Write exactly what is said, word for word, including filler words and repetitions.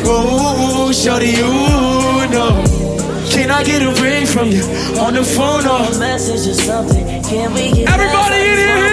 Oh, shorty, you know. Can I get a ring from you on the phone or a message or something? Can we get everybody in here?